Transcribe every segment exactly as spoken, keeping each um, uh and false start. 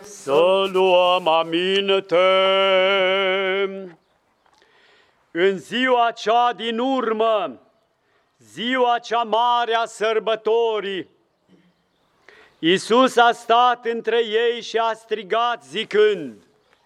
Să luăm aminte. În ziua cea din urmă, ziua cea mare a sărbătorii, Iisus a stat între ei și a strigat zicând: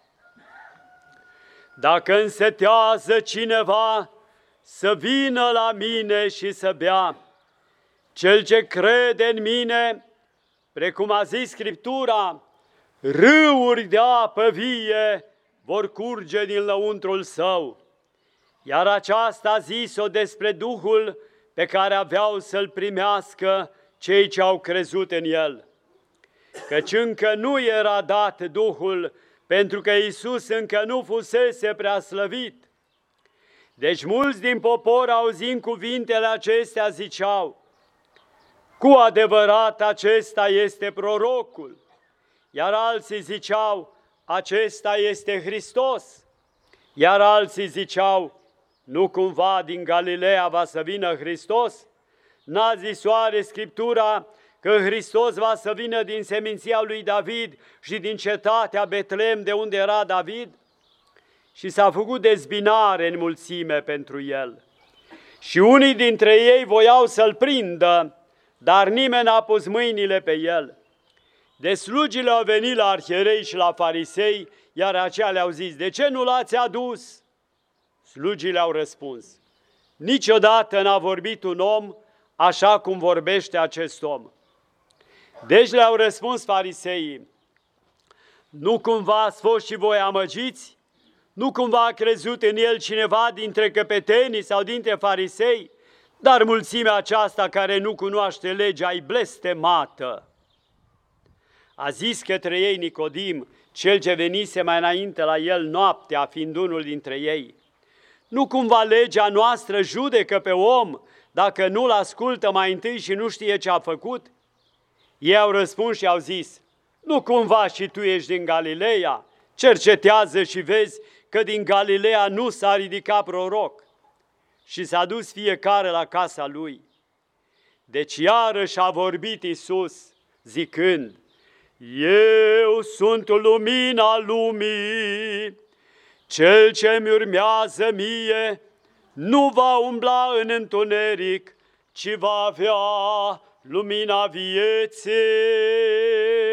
dacă însetează cineva, să vină la mine și să bea. Cel ce crede în mine, precum a zis Scriptura, râuri de apă vie vor curge din lăuntrul său. Iar aceasta a zis-o despre Duhul pe care aveau să-l primească cei ce au crezut în el. Căci încă nu era dat Duhul, pentru că Iisus încă nu fusese prea slăvit. Deci mulți din popor, auzind cuvintele acestea, ziceau: cu adevărat acesta este prorocul. Iar alții ziceau: acesta este Hristos. Iar alții ziceau: nu cumva din Galileea va să vină Hristos? N-a zis oare Scriptura că Hristos va să vină din seminția lui David și din cetatea Betlehem de unde era David? Și s-a făcut dezbinare în mulțime pentru el. Și unii dintre ei voiau să-l prindă, dar nimeni n-a pus mâinile pe el. De slugile au venit la arhierei și la farisei, iar aceia le-au zis: de ce nu l-ați adus? Slugile au răspuns: niciodată n-a vorbit un om așa cum vorbește acest om. Deci le-au răspuns fariseii: nu cumva ați fost și voi amăgiți? Nu cumva a crezut în el cineva dintre căpetenii sau dintre farisei? Dar mulțimea aceasta care nu cunoaște legea e blestemată. A zis către ei Nicodim, cel ce venise mai înainte la el noaptea, fiind unul dintre ei: nu cumva legea noastră judecă pe om dacă nu-l ascultă mai întâi și nu știe ce a făcut? Ei au răspuns și au zis: nu cumva și tu ești din Galileea? Cercetează și vezi că din Galileea nu s-a ridicat proroc. Și s-a dus fiecare la casa lui. Deci iarăși a vorbit Iisus zicând: eu sunt lumina lumii. Cel ce mi urmează mie nu va umbla în întuneric, ci va avea lumina vieții.